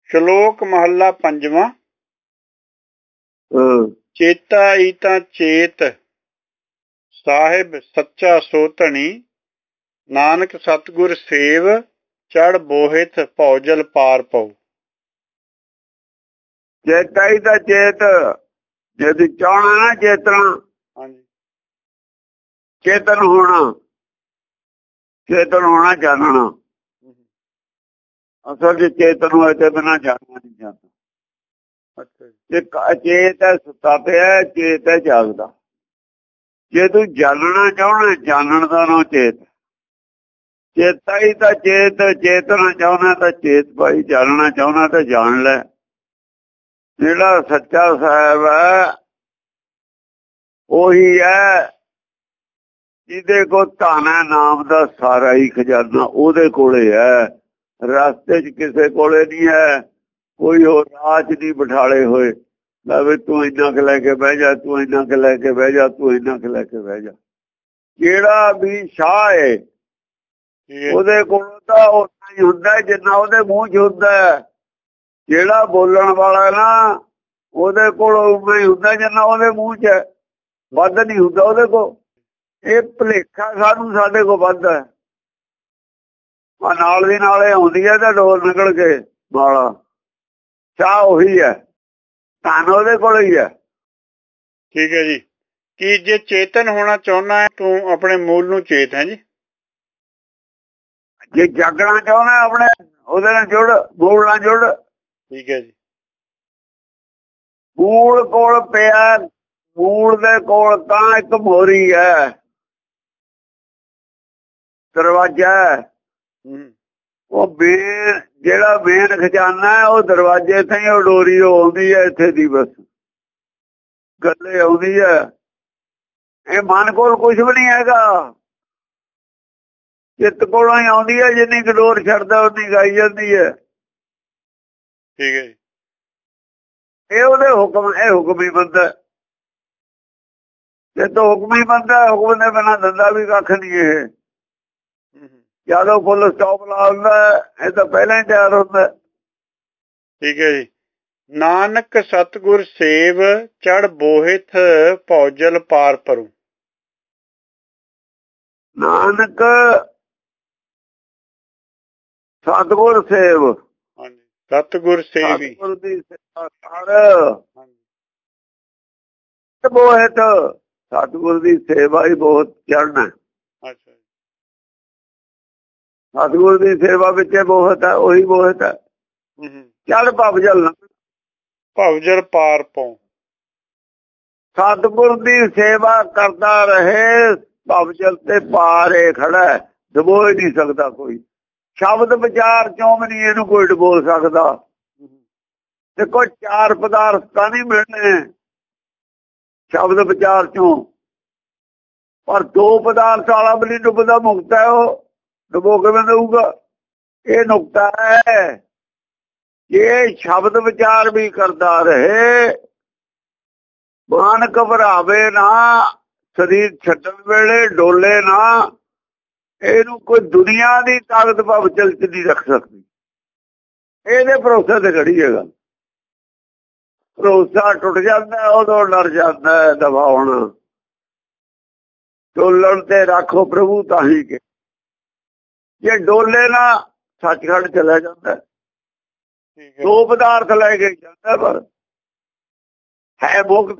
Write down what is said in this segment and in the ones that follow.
ਸ਼ਲੋਕ ਮਹੱਲਾ ਪੰਜਵਾਂ। ਚੇਤਾ ਈ ਤਾਂ ਚੇਤ ਸਾਹਿਬ ਸੱਚਾ ਸੋ ਧਣੀ, ਨਾਨਕ ਸਤਿਗੁਰ ਸੇਵ ਚੜ ਬੋਹਿਥ ਭਉਜਲ ਪਾਰ ਪਉ। ਚੇਤਾ ਹੀ ਤਾਂ ਚੇਤ, ਜੇ ਤੂੰ ਚਾਹਣਾ ਨਾ ਚੇਤਨਾ, ਹਾਂਜੀ, ਚੇਤਨ ਹੋਣਾ ਜਾਣਨਾ। ਅਸਲ ਚ ਚੇਤਨ ਹੋਏ ਤੇ ਬਿਨਾਂ ਜਾਣਨਾ ਨਹੀਂ ਜਾਂਦਾ। ਅੱਛਾ ਜੀ। ਜੇ ਅਚੇਤ ਹੈ ਸੁੱਤਾ ਪਿਆ, ਚੇਤ ਹੈ ਜਾਗਦਾ। ਜੇ ਤੂੰ ਜਾਣਨਾ ਚਾਹਣਾ, ਜਾਣਨ ਦਾ ਨਾਂ ਚੇਤ। ਚੇਤਾ ਹੀ ਤਾਂ ਚੇਤ, ਚੇਤਨਾ ਚਾਹਣਾ ਤਾਂ ਚੇਤ ਭਾਈ, ਜਾਣਨਾ ਚਾਹਣਾ ਤਾਂ ਜਾਣ ਲੈ। ਜਿਹੜਾ ਸੱਚਾ ਸਾਹਿਬ ਹੈ ਉਹੀ ਹੈ ਜਿਹਦੇ ਕੋਲ ਧਨ ਹੈ, ਨਾਮ ਦਾ ਸਾਰਾ ਹੀ ਖਜ਼ਾਨਾ ਉਹਦੇ ਕੋਲੇ ਹੈ। ਰਸਤੇ 'ਚ ਕਿਸੇ ਕੋਲੇ ਨਹੀਂ ਹੈ, ਕੋਈ ਹੋਰ ਰਾਹ 'ਚ ਨਹੀਂ ਬਿਠਾਲੇ ਹੋਏ ਵੀ ਤੂੰ ਇੰਨਾ ਕੁ ਲੈ ਕੇ ਬਹਿ ਜਾ, ਤੂੰ ਇੰਨਾ ਕੁ ਲੈ ਕੇ ਬਹਿ ਜਾ, ਤੂੰ ਇੰਨਾ ਕੁ ਲੈ ਕੇ ਬਹਿ ਜਾ। ਜਿਹੜਾ ਵੀ ਸ਼ਾਹ ਹੈ ਉਹਦੇ ਕੋਲ ਤਾਂ ਉਨਾ ਹੀ ਹੁੰਦਾ ਜਿੰਨਾ ਉਹਦੇ ਮੂੰਹ 'ਚ ਹੁੰਦਾ। ਜਿਹੜਾ ਬੋਲਣ ਵਾਲਾ ਨਾ ਉਹਦੇ ਕੋਲ ਉਨਾ ਹੀ ਹੁੰਦਾ ਜਿੰਨਾ ਉਹਦੇ ਮੂੰਹ 'ਚ ਹੈ, ਵੱਧ ਨਹੀਂ ਹੁੰਦਾ ਉਹਦੇ ਕੋਲ। ਇਹ ਭੁਲੇਖਾ ਸਾਨੂੰ ਸਾਡੇ ਕੋਲ ਵੱਧ ਹੈ। ਨਾਲ ਦੀ ਨਾਲੇ ਆਉਂਦੀ ਹੈ ਤਾਂ ਡੋਰ ਨਿਕਲ ਕੇ ਵਾਲਾ ਚਾਹ ਉਹੀ ਹੈ, ਧਨ ਉਹਦੇ ਕੋਲ ਹੀ ਹੈ। ਠੀਕ ਹੈ ਜੀ। ਕੀ ਜੇ ਚੇਤਨ ਹੋਣਾ ਚਾਹੁੰਦਾ ਹੈ ਤੂੰ ਆਪਣੇ ਮੂਲ ਨੂੰ ਚੇਤ ਹੈ ਜੀ। ਜੇ ਜਾਗਣਾ ਚਾਹੁੰਦਾ ਆਪਣੇ ਉਹਦੇ ਨਾਲ ਜੁੜ, ਮੂਲ ਨਾਲ ਜੁੜ। ਠੀਕ ਹੈ ਜੀ। ਮੂਲ ਕੋਲ ਪਿਆ, ਮੂਲ ਦੇ ਕੋਲ ਤਾਂ ਇੱਕ ਮੋਰੀ ਹੈ, ਦਰਵਾਜ਼ਾ। ਉਹ ਮੇਨ ਜਿਹੜਾ ਮੇਨ ਖਜ਼ਾਨਾ ਹੈ ਉਹ ਦਰਵਾਜ਼ੇ ਤੇ ਹੀ, ਉਹ ਡੋਰੀ ਆਉਂਦੀ ਹੈ ਇੱਥੇ ਦੀ, ਬਸ ਗੱਲੇ ਆਉਂਦੀ ਹੈ। ਇਹ ਮਨ ਕੋਲ ਕੁਝ ਵੀ ਨਹੀਂ ਹੈਗਾ, ਚਿੱਤ ਕੋਲੋਂ ਹੀ ਆਉਂਦੀ ਹੈ। ਜਿੰਨੀ ਕੁ ਡੋਰ ਛੱਡਦਾ ਉਨੀ ਗਾਈ ਜਾਂਦੀ ਹੈ। ਠੀਕ ਹੈ ਜੀ। ਇਹ ਉਹਦੇ ਹੁਕਮ, ਇਹ ਹੁਕਮ ਹੀ ਬੰਦਾ। ਜੇ ਤਾਂ ਹੁਕਮ ਹੀ ਬੰਦਾ, ਹੁਕਮ ਦੇ ਬਿਨਾਂ ਦੰਦਾ ਵੀ ਕੱਖ ਨਹੀਂ। ਇਹ ਜਦੋਂ ਫੁੱਲ ਸਟਾਪ ਲਾ ਦਿੰਦਾ ਇਹ ਤਾਂ ਪਹਿਲਾਂ ਹੀ ਤਿਆਰ ਹੁੰਦਾ। ਠੀਕ ਹੈ ਜੀ। ਨਾਨਕ ਸਤਿਗੁਰ ਸੇਵ ਚੜ ਬੋਹਿਥ ਭਉਜਲ ਪਾਰ ਪਰੂ। ਨਾਨਕ ਸਤਿਗੁਰ ਸੇਵ, ਹਾਂਜੀ, ਸਤਿਗੁਰ ਸੇਵੀ, ਸਤਿਗੁਰ ਦੀ ਸੇਵਾ ਕਰ। ਬੋਹਿਥ, ਸਤਿਗੁਰ ਦੀ ਸੇਵਾ ਹੀ ਬਹੁਤ ਚੜ੍ਹਨਾ। ਅੱਛਾ, ਸਤਿਗੁਰ ਦੀ ਸੇਵਾ ਵਿੱਚ ਬਹੁਤ ਹੈ, ਉਹੀ ਬਹੁਤ ਹੈ। ਚੱਲ ਭਵਜਲ, ਭਵਜਲ ਪਾਰ ਪਾਉ। ਸਤਿਗੁਰ ਦੀ ਸੇਵਾ ਕਰਦਾ ਰਹੇ, ਭਵਜਲ ਤੇ ਪਾਰੇ ਖੜਾ, ਡਬੋ ਹੀ ਨਹੀਂ ਸਕਦਾ ਕੋਈ। ਸ਼ਬਦ ਵਿਚਾਰ ਚੋਂ ਵੀ ਨਹੀਂ ਇਹਨੂੰ ਕੋਈ ਡਬੋ ਸਕਦਾ। ਦੇਖੋ ਚਾਰ ਪਦਾਰਥ ਤਾਂ ਨਹੀਂ ਮਿਲਣੇ ਸ਼ਬਦ ਵਿਚਾਰ ਚੋਂ, ਪਰ ਦੋ ਪਦਾਰਥ ਵਾਲਾ ਵੀ ਨਹੀਂ ਡੁੱਬਦਾ, ਮੁਕਤ ਹੈ ਉਹ। ਡੁੱਬੋ ਕਿਵੇਂ ਦੇਊਗਾ? ਇਹ ਨੁਕਤਾ ਹੈ। ਇਹ ਸ਼ਬਦ ਵਿਚਾਰ ਵੀ ਕਰਦਾ ਰਹੇ, ਮਨ ਘਬਰਾਵੇ ਨਾ, ਸਰੀਰ ਛੱਡਣ ਵੇਲੇ ਡੋਲੇ ਨਾ, ਇਹਨੂੰ ਕੋਈ ਦੁਨੀਆ ਦੀ ਤਾਕਤ ਭਵਜਲ ਚ ਨਹੀਂ ਰੱਖ ਸਕਦੀ। ਇਹਦੇ ਭਰੋਸੇ ਤੇ ਖੜੀ ਹੈਗਾ। ਭਰੋਸਾ ਟੁੱਟ ਜਾਂਦਾ ਉਦੋਂ ਡਰ ਜਾਂਦਾ ਦਬਾਉਣ। ਡੋਲਣ ਤੇ ਰੱਖੋ ਪ੍ਰਭੂ ਤਾਹੀ ਕੇ, ਜੇ ਡੋਲੇ ਨਾ ਸੱਚਖੰਡ ਚਲਾ ਜਾਂਦਾ। ਦੋ ਪਦਾਰਥ ਲੈ ਕੇ ਜਾਂਦਾ, ਪਰ ਹੈ ਮੁਕਤ।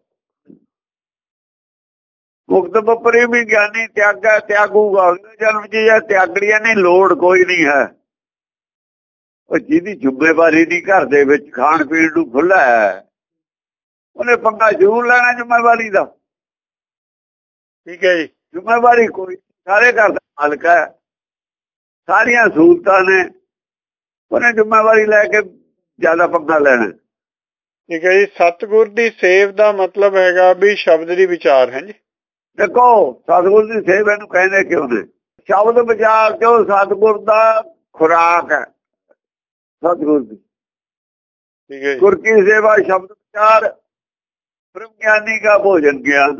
ਮੁਕਤ ਬਪਰੀ ਵੀ ਗਿਆਨੀ ਤਿਆਗਾ, ਤਿਆਗੂਗਾ ਜਨਮ ਜੀ ਹੈ। ਤਿਆਗੜੀਆਂ ਨਹੀਂ, ਲੋੜ ਕੋਈ ਨਹੀਂ ਹੈ। ਉਹ ਜਿਹਦੀ ਜ਼ਿੰਮੇਵਾਰੀ ਦੀ ਘਰ ਦੇ ਵਿੱਚ ਖਾਣ ਪੀਣ ਨੂੰ ਖੁੱਲਾ ਹੈ, ਉਹਨੇ ਪੰਗਾ ਜ਼ਰੂਰ ਲੈਣਾ ਜ਼ਿੰਮੇਵਾਰੀ ਦਾ। ਠੀਕ ਹੈ ਜੀ। ਜ਼ਿੰਮੇਵਾਰੀ ਕੋਈ, ਸਾਰੇ ਘਰ ਦਾ ਮਾਲਕ ਹੈ, ਸਾਰੀਆਂ ਸਹੂਲਤਾਂ ਨੇ, ਉਹਨੇ ਜ਼ਿੰਮੇਵਾਰੀ ਲੈ ਕੇ ਜ਼ਿਆਦਾ ਪੰਗਾ ਲੈਣਾ। ਠੀਕ ਹੈ ਜੀ। ਸਤਿਗੁਰ ਦੀ ਸੇਵ ਦਾ ਮਤਲਬ ਹੈਗਾ ਵੀ ਸ਼ਬਦ ਦੀ ਵਿਚਾਰ ਹੈ ਜੀ। ਦੇਖੋ ਸਤਿਗੁਰ ਦੀ ਸੇਵ ਇਹਨੂੰ ਕਹਿੰਦੇ ਕਿਉਂ ਨੇ? ਸ਼ਬਦ ਵਿਚਾਰ ਚੋਂ ਸਤਿਗੁਰ ਦਾ ਖੁਰਾਕ ਹੈ। ਸਤਿਗੁਰ ਦੀ, ਠੀਕ ਹੈ। ਗੁਰ ਕੀ ਸੇਵਾ ਸ਼ਬਦ ਵਿਚਾਰ, ਬ੍ਰਹਮ ਗਿਆਨੀ ਦਾ ਭੋਜਨ ਗਿਆਨ।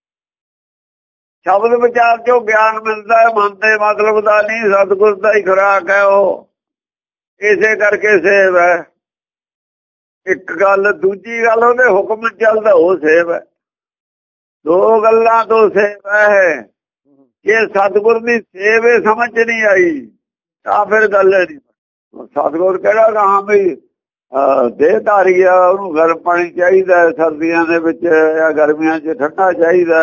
ਸ਼ਬਦ ਵਿਚਾਰ ਚੋਂ ਗਿਆਨ ਮਿਲਦਾ ਹੈ, ਮਨ ਦੇ ਮਤਲਬ ਦਾ ਨਹੀਂ, ਸਤਿਗੁਰ ਦਾ ਹੀ ਖੁਰਾਕ ਹੈ ਉਹ। ਇਸੇ ਕਰਕੇ ਸੇਵ ਹੈ। ਇੱਕ ਗੱਲ, ਦੂਜੀ ਗੱਲ ਉਹਦੇ ਹੁਕਮ ਚੱਲਦਾ ਉਹ ਸੇਵ ਹੈ। ਦੋ ਗੱਲਾਂ ਤੋਂ ਸੇਵ ਹੈ। ਜੇ ਸਤਿਗੁਰ ਦੀ ਸੇਵ ਸਮਝ ਨਹੀਂ ਆਈ ਤਾਂ ਫਿਰ ਗੱਲ ਨਹੀਂ। ਸਤਿਗੁਰ ਕਿਹੜਾ ਕਹਾਂ ਵੀ ਦੇਹ ਧਾਰੀ ਆ, ਉਹਨੂੰ ਗਰਮ ਪਾਣੀ ਚਾਹੀਦਾ ਸਰਦੀਆਂ ਦੇ ਵਿੱਚ, ਜਾਂ ਗਰਮੀਆਂ 'ਚ ਠੰਡਾ ਚਾਹੀਦਾ,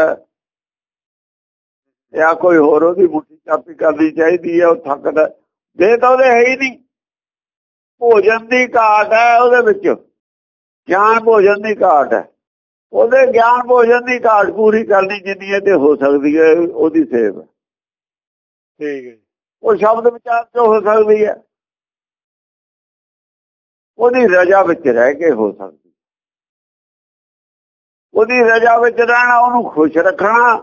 ਜਾਂ ਕੋਈ ਹੋਰ ਉਹਦੀ ਮੁੱਠੀ ਚਾਪੀ ਕਰਨੀ ਚਾਹੀਦੀ ਹੈ। ਉਹ ਥੱਕਦਾ, ਦੇਹ ਤਾਂ ਉਹਦੇ ਹੈ ਹੀ ਨਹੀਂ। ਭੋਜਨ ਦੀ ਘਾਟ ਹੈ ਉਹਦੇ ਵਿੱਚ, ਗਿਆਨ ਭੋਜਨ ਦੀ ਘਾਟ ਹੈ। ਉਹਦੇ ਗਿਆਨ ਭੋਜਨ ਦੀ ਘਾਟ ਪੂਰੀ ਕਰਨੀ ਜਿੰਨੀ ਇਹ ਤੇ ਹੋ ਸਕਦੀ ਹੈ ਉਹਦੀ ਸੇਵ ਹੈ। ਠੀਕ ਹੈ। ਉਹ ਸ਼ਬਦ ਵਿਚਾਰ ਤੋਂ ਹੋ ਸਕਦੀ ਹੈ, ਉਹਦੀ ਰਜਾ ਵਿੱਚ ਰਹਿ ਕੇ ਹੋ ਸਕਦੀ। ਉਹਦੀ ਰਜਾ ਵਿੱਚ ਰਹਿਣਾ, ਉਹਨੂੰ ਖੁਸ਼ ਰੱਖਣਾ,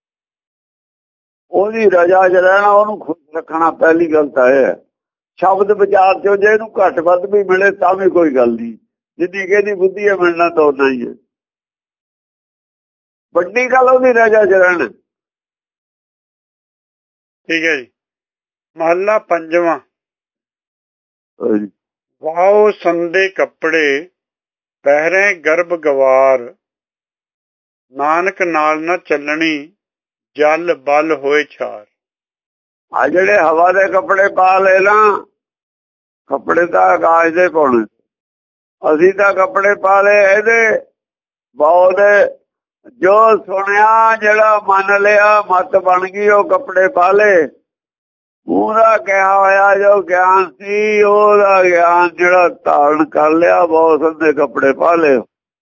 ਉਹਦੀ ਰਜਾ 'ਚ ਰਹਿਣਾ, ਉਹਨੂੰ ਖੁਸ਼ ਰੱਖਣਾ। ਪਹਿਲੀ ਗੱਲ ਤਾਂ ਇਹ ਹੈ। ਸ਼ਬਦ ਵਿਚਾਰ ਚੋਂ ਜੇ ਇਹਨੂੰ ਘੱਟ ਵੱਧ ਵੀ ਮਿਲੇ ਤਾਂ ਵੀ ਕੋਈ ਗੱਲ ਨਹੀਂ, ਜਿੰਨੀ ਕਿਹਦੀ ਬੁੱਧੀ ਹੈ ਮਿਲਣਾ ਤਾਂ ਉਨਾ ਹੀ ਹੈ। ਵੱਡੀ ਗੱਲ ਉਹਦੀ ਰਜਾ 'ਚ ਰਹਿਣਾ। ਠੀਕ ਹੈ ਜੀ। ਮਹੱਲਾ ਪੰਜਵਾਂ। ਵਾਓ ਸੰਦੇ ਕੱਪੜੇ ਪਹਿਰੇ ਗਰਭ ਗਵਾਰ, ਨਾਨਕ ਨਾਲ ਨਾ ਚੱਲਣੀ ਜਲ ਬਲ ਹੋਏ ਛਾਰ। ਆ ਜਿਹੜੇ ਹਵਾ ਦੇ ਕੱਪੜੇ ਪਾ ਲੈ ਨਾ, ਕੱਪੜੇ ਤਾਂ ਆਕਾਸ਼ ਦੇ ਪਾਉਣੇ। ਅਸੀਂ ਤਾਂ ਕੱਪੜੇ ਪਾ ਲਏ ਇਹਦੇ ਬਹੁਤ, ਜੋ ਸੁਣਿਆ ਜਿਹੜਾ ਮੰਨ ਲਿਆ ਮੱਤ ਬਣ ਗਈ, ਉਹ ਕੱਪੜੇ ਪਾ ਲਏ। ਉਹਦਾ ਕਿਹਾ ਹੋਇਆ ਜੋ ਗਿਆਨ ਸੀ, ਉਹਦਾ ਗਿਆਨ ਜਿਹੜਾ ਧਾਰਨ ਕਰ ਲਿਆ, ਬਹੁਤ ਦੇ ਕੱਪੜੇ ਪਾ ਲਏ।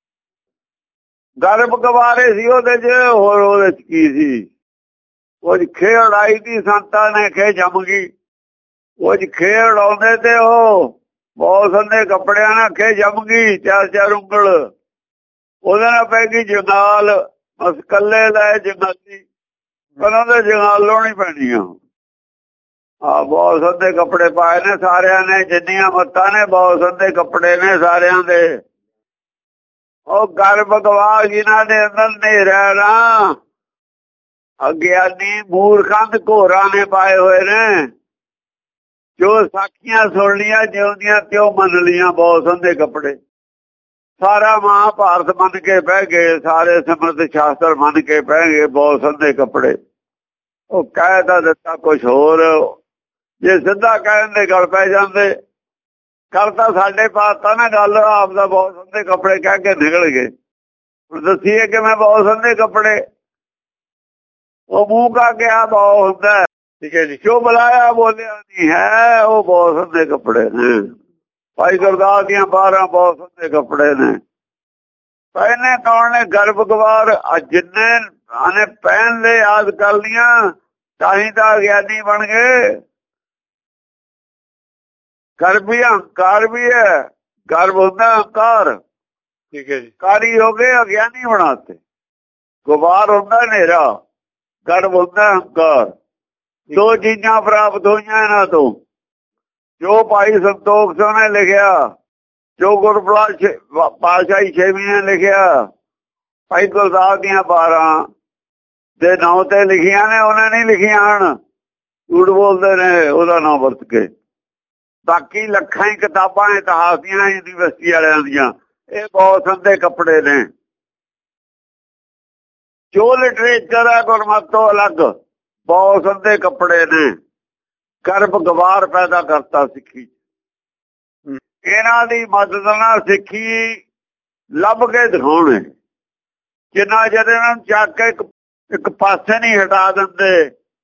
ਗਰਭ ਗਵਾਰੇ ਸੀ ਉਹਦੇ 'ਚ, ਹੋਰ ਉਹਦੇ 'ਚ ਕੀ ਸੀ? ਉਹ ਖੇਡ ਆਈ ਦੀ ਸੰਤਾਂ ਨੇ, ਖੇ ਜੰਮ ਗਈ। ਉਹ ਖੇਡ ਆਉਂਦੇ ਤੇ ਉਹ ਬਹੁਤ ਦੇ ਕੱਪੜਿਆਂ ਨਾਲ ਖੇ ਜੰਮ ਗਈ, 4-4 ਉਂਗਲ। ਉਹਦੇ ਨਾਲ ਪੈ ਗਈ ਜੰਗਾਲ, ਬਸ ਕੱਲੇ ਲੈ ਜੰਗਾਲੀ, ਉਹਨਾਂ ਦੇ ਜੰਗਾਲ ਲਾਉਣੀ ਪੈਣੀ ਆ। ਬਹੁਤ ਸੰਦੇ ਕੱਪੜੇ ਪਾਏ ਨੇ ਸਾਰਿਆਂ ਨੇ, ਜਿੰਨੀਆਂ ਮੱਤਾਂ ਨੇ ਬਹੁਤ ਸੰਦੇ ਕੱਪੜੇ ਨੇ ਸਾਰਿਆਂ ਦੇ। ਉਹ ਗਰਭ ਗਵਾ ਜਿਨ੍ਹਾਂ ਦੇ ਅੰਦਰ ਹਨੇਰਾ ਨਾ, ਅਗਿਆਨੀ ਮੂਰਖਾਂ ਤੇ ਘੋਰਾਂ ਨੇ ਪਾਏ ਹੋਏ ਨੇ, ਜੋ ਸਾਖੀਆਂ ਸੁਣ ਲੀਆਂ ਜਿਉਂਦੀਆਂ ਤਿਉਂ ਮੰਨ ਲੀਆਂ। ਬਹੁਤ ਸੰਦੇ ਕੱਪੜੇ, ਸਾਰਾ ਮਹਾਭਾਰਤ ਮੰਨ ਕੇ ਬਹਿ ਗਏ, ਸਾਰੇ ਸਿਮਰਤ ਸ਼ਾਸਤਰ ਮੰਨ ਕੇ ਬਹਿ ਗਏ। ਬਹੁਤ ਸੰਦੇ ਕੱਪੜੇ, ਉਹ ਕਹਿ ਤਾਂ ਦਿੱਤਾ ਕੁਛ ਹੋਰ, ਜੇ ਸਿੱਧਾ ਕਹਿਣ ਦੇ ਗੱਲ ਪੈ ਜਾਂਦੇ। ਗੱਲ ਤਾਂ ਸਾਡੇ ਪਾਸ ਤਾਂ ਨਾ ਗੱਲ ਆਪਦਾ ਬਹੁਤ ਸੰਦੇ ਕੱਪੜੇ ਕਹਿ ਕੇ ਨਿਕਲ ਗਏ। ਹੁਣ ਦੱਸੀਏ ਕਿ ਮੈਂ ਬਹੁਤ ਸੰਦੇ ਕੱਪੜੇ, ਉਹ ਮੂੰਹ ਕਾ ਕਿਹਾ ਬਹੁਤ ਹੁੰਦਾ। ਠੀਕ ਹੈ ਜੀ। ਜੋ ਬੁਲਾਇਆ ਬੋਲਿਆ ਨਹੀਂ ਹੈ, ਉਹ ਬਹੁਤ ਸੰਦੇ ਕੱਪੜੇ ਨੇ। ਭਾਈ ਗੁਰਦਾਸ ਦੀਆਂ 12 ਬਹੁਤ ਸੰਦੇ ਕੱਪੜੇ ਨੇ। ਪਹਿਨੇ ਕੌਣ ਨੇ? ਗਰਭ ਗਵਾਰ। ਜਿੰਨੇ ਆਨੇ ਪਹਿਨ ਦੇ ਯਾਦ ਕਰ ਲੀਆਂ, ਤਾਂ ਹੀ ਤਾਂ ਅਗਿਆਨੀ ਬਣ ਗਏ। ਗਰਭ ਵੀ ਅਹੰਕਾਰ ਵੀ ਹੈ, ਗਰਭ ਹੁੰਦਾ ਅਹੰਕਾਰ। ਠੀਕ ਹੈ ਜੀ। ਕਾਰੀ ਹੋ ਗਏ, ਅਗਿਆਨੀ ਬਣਾਤੇ। ਗਵਾਰ ਹੁੰਦਾ ਹਨੇਰਾ, ਗਰਭ ਹੁੰਦਾ ਅਹੰਕਾਰ। ਦੋ ਚੀਜ਼ਾਂ ਪ੍ਰਾਪਤ ਹੋਈਆਂ ਇਹਨਾਂ ਤੋਂ। ਜੋ ਭਾਈ ਸੰਤੋਖ ਸਿੰਘ ਨੇ ਲਿਖਿਆ, ਜੋ ਗੁਰਪ੍ਰਸਾਦ ਪਾਤਸ਼ਾਹੀ ਛੇਵੀਂ ਨੇ ਲਿਖਿਆ, ਭਾਈ ਗੁਰਦਾਸ ਦੀਆਂ 12 ਦੇ ਨਾਂ ਤੇ ਲਿਖੀਆਂ ਨੇ, ਉਹਨੇ ਨਹੀਂ ਲਿਖੀਆਂ ਹਨ। ਝੂਠ ਬੋਲਦੇ ਨੇ ਉਹਦਾ ਨਾਂ ਵਰਤ ਕੇ। ਬਾਕੀ ਲੱਖਾਂ ਹੀ ਕਿਤਾਬਾਂ ਇਤਿਹਾਸ ਦੀਆਂ, ਯੂਨੀਵਰਸਿਟੀ ਵਾਲਿਆਂ ਦੀਆਂ, ਇਹ ਬਹੁਤ ਸੰਦੇ ਕੱਪੜੇ ਨੇ। ਜੋ ਲਿਟਰੇਚਰ ਹੈ ਗੁਰਮਤਿ ਤੋਂ ਅਲੱਗ, ਬਹੁਤ ਸੰਦੇ ਕੱਪੜੇ ਨੇ। ਗਰਭ ਗਵਾਰ ਪੈਦਾ ਕਰਤਾ ਸਿੱਖੀ। ਇਹਨਾਂ ਦੀ ਮਦਦ ਨਾਲ ਸਿੱਖੀ ਲੱਭ ਕੇ ਦਿਖਾਉਣੇ। ਜਿੰਨਾ ਚਿਰ ਇਹਨਾਂ ਨੂੰ ਚੱਕ ਕੇ ਇੱਕ ਪਾਸੇ ਨਹੀਂ ਹਟਾ ਦਿੰਦੇ,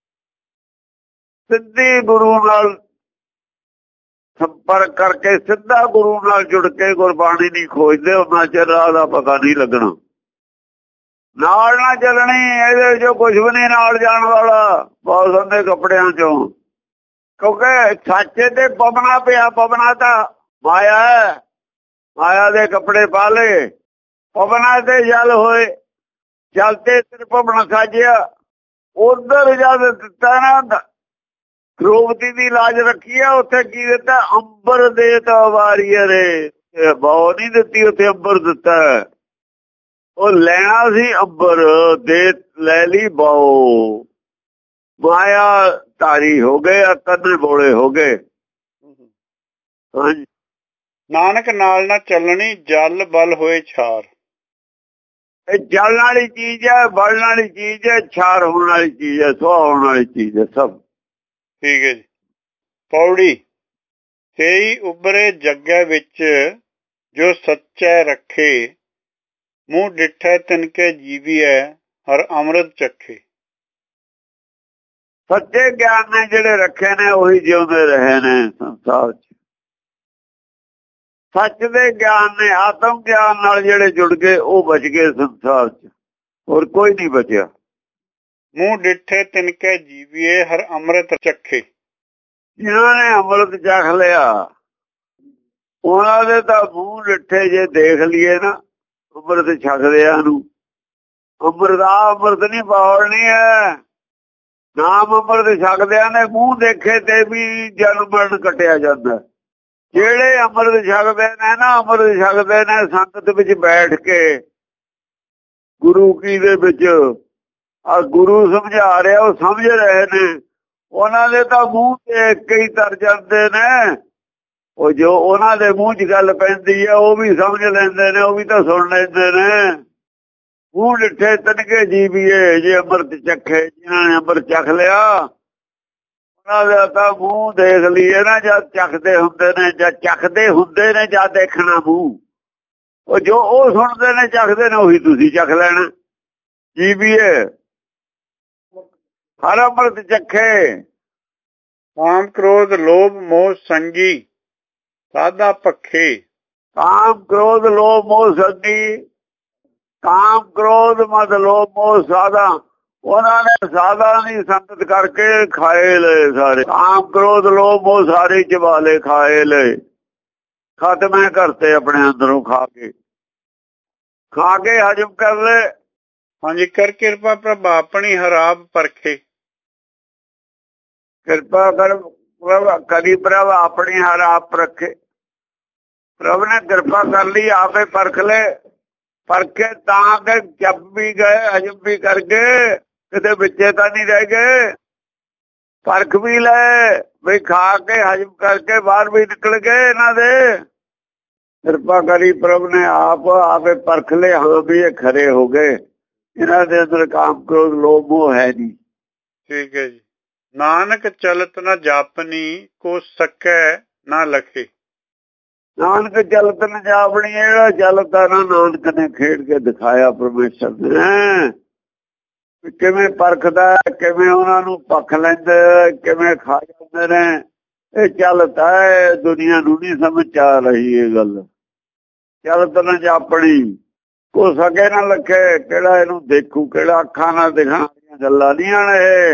ਸਿੱਧੀ ਗੁਰੂ ਨਾਲ ਸੰਪਰਕ ਕਰਕੇ, ਸਿੱਧਾ ਗੁਰੂ ਨਾਲ ਜੁੜ ਕੇ ਗੁਰਬਾਣੀ ਨਹੀਂ ਖੋਜਦੇ, ਉਹਨਾਂ ਚਿਰ ਦਾ ਪਤਾ ਨਹੀਂ ਲੱਗਣਾ। ਨਾਲ ਨਾ ਚੱਲਣੀ, ਇਹਦੇ ਚੋਂ ਕੁਝ ਵੀ ਨਹੀਂ ਨਾਲ ਜਾਣ ਵਾਲਾ ਬਹੁਤ ਸੰਦੇ ਕੱਪੜਿਆਂ ਚੋਂ। ਕਿਉਂਕਿ ਸੱਚੇ ਤੇ ਪਵਨਾ ਪਿਆ। ਪਵਨਾ ਤਾਂ ਮਾਇਆ ਹੈ, ਮਾਇਆ ਦੇ ਕੱਪੜੇ ਪਾ ਲਏ। ਪਵਨਾ ਤੇ ਜਲ ਹੋਏ, ਜਲ ਤੇ ਸਿਰ ਪਵਨਾ ਸਾਜਿਆ। ਉਧਰ ਜਦ ਦਿੱਤਾ ਨਾ, ਦ੍ਰੋਪਦੀ ਦੀ ਲਾਜ ਰੱਖੀ ਆ, ਉੱਥੇ ਕੀ ਦਿੱਤਾ? ਅੰਬਰ ਦੇ ਤਾਂ ਵਾਰੀਏ ਰੇ, ਬਹੁ ਨਹੀਂ ਦਿੱਤੀ, ਉੱਥੇ ਅੰਬਰ ਦਿੱਤਾ। ਉਹ ਲੈਣਾ ਸੀ ਅੰਬਰ, ਦੇ ਲੈ ਲਈ ਬਹੁ। ਮਾਇਆ ਧਾਰੀ ਹੋ ਗਏ, ਕੰਨ ਬੋਲੇ ਹੋ ਗਏ। ਹਾਂਜੀ। ਨਾਨਕ ਨਾਲ ਨਾ ਚੱਲਣੀ ਜਲ ਬਲ ਹੋਏ ਛਾਰ। ਇਹ ਜਲਣ ਵਾਲੀ ਚੀਜ਼ ਹੈ, ਬਲਣ ਵਾਲੀ ਚੀਜ਼ ਹੈ, ਛਾਰ ਹੋਣ ਵਾਲੀ ਚੀਜ਼ ਹੈ, ਸੁਆਹ ਹੋਣ ਵਾਲੀ ਚੀਜ਼ ਹੈ ਸਭ। ਠੀਕ ਹੈ ਜੀ। ਪੌੜੀ ਸੇਈ ਉਬਰੇ ਜੱਗੇ ਵਿੱਚ ਜੋ ਸੱਚੈ ਰੱਖੇ, ਮੂੰਹ ਡਿਠੈ ਤਿਨਕੇ ਜੀਵੀਐ ਹਰ ਅੰਮ੍ਰਿਤ ਚਖੇ। ਸੱਚੇ ਗਿਆਨ ਨੇ ਜਿਹੜੇ ਰੱਖੇ ਨੇ ਉਹੀ ਜਿਉਂਦੇ ਰਹੇ ਨੇ ਸੰਸਾਰ 'ਚ। ਸੱਚ ਦੇ ਗਿਆਨ ਨੇ, ਆਤਮ ਗਿਆਨ ਨਾਲ ਜਿਹੜੇ ਜੁੜ ਗਏ ਉਹ ਬਚ ਗਏ ਸੰਸਾਰ 'ਚ, ਹੋਰ ਕੋਈ ਨਹੀਂ ਬਚਿਆ। ਮੂੰਹ ਡਿਠੇ ਤਿਨਕੇ ਜੀਵੀਏ ਹਰ ਅੰਮ੍ਰਿਤ ਚਖੇ। ਜਿਨ੍ਹਾਂ ਨੇ ਅੰਮ੍ਰਿਤ ਚਖ ਲਿਆ ਉਹਨਾਂ ਦੇ ਤਾਂ ਮੂੰਹ ਡਿੱਠੇ ਜੇ ਦੇਖ ਲਈਏ ਨਾ ਅੰਮ੍ਰਿਤ ਛਕਦਿਆਂ ਨੂੰ। ਅੰਮ੍ਰਿਤ ਨਹੀਂ ਪਾਉਣੀ ਹੈ, ਨਾਮ ਅੰਮ੍ਰਿਤ ਛਕਦਿਆਂ ਨੇ ਮੂੰਹ ਦੇਖੇ ਤੇ ਵੀ ਜਨਮ ਮਰਨ ਕੱਟਿਆ ਜਾਂਦਾ। ਜਿਹੜੇ ਅੰਮ੍ਰਿਤ ਛਕਦੇ ਨੇ ਨਾ, ਅੰਮ੍ਰਿਤ ਛਕਦੇ ਨੇ ਸੰਗਤ ਵਿੱਚ ਬੈਠ ਕੇ ਗੁਰੂ ਕੀ ਦੇ ਵਿੱਚ, ਆ ਗੁਰੂ ਸਮਝਾ ਰਿਹਾ ਉਹ ਸਮਝ ਰਹੇ ਨੇ, ਉਹਨਾਂ ਦੇ ਤਾਂ ਮੂੰਹ ਦੇਖ ਕੇ ਹੀ ਤਰ ਜਾਂਦੇ ਨੇ। ਉਹ ਜੋ ਉਹਨਾਂ ਦੇ ਮੂੰਹ 'ਚ ਗੱਲ ਪੈਂਦੀ ਹੈ ਉਹ ਵੀ ਸਮਝ ਲੈਂਦੇ ਨੇ, ਉਹ ਵੀ ਤਾਂ ਸੁਣ ਲੈਂਦੇ ਨੇ। ਮੂੰਹ ਡਿੱਠੇ ਤਿਨਕੇ ਜੀਵੀਏ ਜੇ ਅੰਮ੍ਰਿਤ ਚਖੇ। ਜਿਨ੍ਹਾਂ ਨੇ ਅੰਮ੍ਰਿਤ ਚਖ ਲਿਆ ਉਹਨਾਂ ਦਾ ਤਾਂ ਮੂੰਹ ਦੇਖ ਲਈਏ ਨਾ, ਜਦ ਚੱਖਦੇ ਹੁੰਦੇ ਨੇ, ਜਦ ਚੱਖਦੇ ਹੁੰਦੇ ਨੇ, ਜਦ ਦੇਖਣਾ ਮੂੰਹ, ਉਹ ਜੋ ਉਹ ਸੁਣਦੇ ਨੇ ਚੱਖਦੇ ਨੇ ਉਹੀ ਤੁਸੀਂ ਚੱਖ ਲੈਣਾ। ਜੀਵੀਏ ਹਰ ਅੰਮ੍ਰਿਤ ਚਖੇ। ਕਾਮ ਕ੍ਰੋਧ ਲੋਭ ਮੋਹ ਸੰਗੀ ਸਾਧਾ ਪੱਖੇ। ਕਾਮ ਕ੍ਰੋਧ ਲੋਭ ਮੋਹ ਸੰਗੀ, ਕਾਮ ਕ੍ਰੋਧ ਮਦ ਲੋਭ ਮੋਹ ਸਾਧਾ। ਉਹਨਾਂ ਨੇ ਸਾਧਾ ਦੀ ਸੰਗਤ ਕਰਕੇ ਖਾਏ ਲਏ ਸਾਰੇ। ਕਾਮ ਕ੍ਰੋਧ ਲੋਭ ਮੋਹ ਸਾਰੇ ਚਬਾਲੇ ਖਾਏ ਲਏ, ਖਤਮੇ ਕਰਤੇ ਆਪਣੇ ਅੰਦਰੋਂ ਖਾ ਕੇ ਹਜਮ ਕਰ ਲੈ। ਹਾਂਜੀ। ਕਰ ਕਿਰਪਾ ਪ੍ਰਭ ਆਪਣੀ ਹਰ ਆਪ ਪਰਖੇ। ਕਿਰਪਾ ਕਰ ਕਰੀ ਪ੍ਰਭ ਆਪਣੀ ਹਰ ਆਪ ਰੱਖੇ। ਪ੍ਰਭ ਨੇ ਕਿਰਪਾ ਕਰ ਲਈ, ਆਪੇ ਪਰਖ ਲੈ। ਪਰਖੇ ਤਾਂ ਕਿ ਜਪ ਵੀ ਗਏ, ਹਜਮ ਵੀ ਕਰਕੇ, ਕਿਤੇ ਵਿੱਚੇ ਤਾਂ ਨਹੀਂ ਰਹਿ ਗਏ। ਪਰਖ ਵੀ ਲੈ ਵੀ, ਖਾ ਕੇ ਹਜਮ ਕਰਕੇ ਬਾਹਰ ਵੀ ਨਿਕਲ ਗਏ ਇਹਨਾਂ ਦੇ। ਕਿਰਪਾ ਕਰੀ ਪ੍ਰਭ ਨੇ ਆਪੇ ਪਰਖ ਲੈ, ਹਾਂ ਵੀ ਇਹ ਖਰੇ ਹੋ ਗਏ, ਇਹਨਾਂ ਦੇ ਅੰਦਰ ਕਾਮ ਕ੍ਰੋਧ ਲੋਭ ਮੋਹ ਹੈ ਨਹੀਂ। ਠੀਕ ਹੈ ਜੀ। ਨਾਨਕ ਚਲਤ ਨਾ ਜਾਪਨੀ ਕੋ ਸਕੈ ਨਾ ਲਖੇ। ਨਾਨਕ ਚਲਤ ਨਾ ਜਾਪਣੀ, ਜਿਹੜਾ ਚਲਤਾ ਨਾ ਨਾਨਕ ਨੇ ਖੇਡ ਕੇ ਦਿਖਾਇਆ ਪਰਮੇਸ਼ਰ ਨੇ। ਕਿਵੇਂ ਪਰਖਦਾ, ਕਿਵੇਂ ਉਹਨਾਂ ਨੂੰ ਪੱਖ ਲੈਂਦੇ, ਕਿਵੇਂ ਖਾ ਜਾਂਦੇ ਨੇ। ਇਹ ਚਲਤਾ ਹੈ, ਦੁਨੀਆ ਨੂੰ ਨਹੀਂ ਸਮਝ ਆ ਰਹੀ ਇਹ ਗੱਲ। ਚਲਤ ਨਾ ਜਾਪਣੀ ਕੋ ਸਕੇ ਨਾ ਲਖੇ। ਕਿਹੜਾ ਇਹਨੂੰ ਦੇਖੂ, ਕਿਹੜਾ ਅੱਖਾਂ ਨਾਲ ਦੇਖਣ ਵਾਲੀਆਂ ਗੱਲਾਂ ਨਹੀਂ ਆਣ।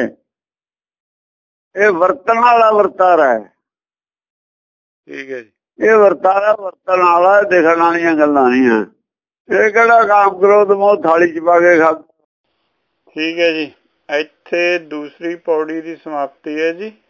ਇਹ ਵਰਤਣ ਵਾਲਾ ਵਰਤਾਰਾ ਹੈ। ਠੀਕ ਹੈ ਜੀ। ਇਹ ਵਰਤਾਰਾ ਵਰਤਣ ਵਾਲਾ, ਦੇਖਣ ਵਾਲੀਆਂ ਗੱਲਾਂ ਨਹੀਂ ਆ। ਇਹ ਕਿਹੜਾ ਕਾਮ ਕ੍ਰੋਧ ਮੋਹ ਥਾਲੀ 'ਚ ਪਾ ਕੇ ਖਾ। ਠੀਕ ਹੈ ਜੀ। ਇੱਥੇ ਦੂਸਰੀ ਪੌੜੀ ਦੀ ਸਮਾਪਤੀ ਹੈ ਜੀ।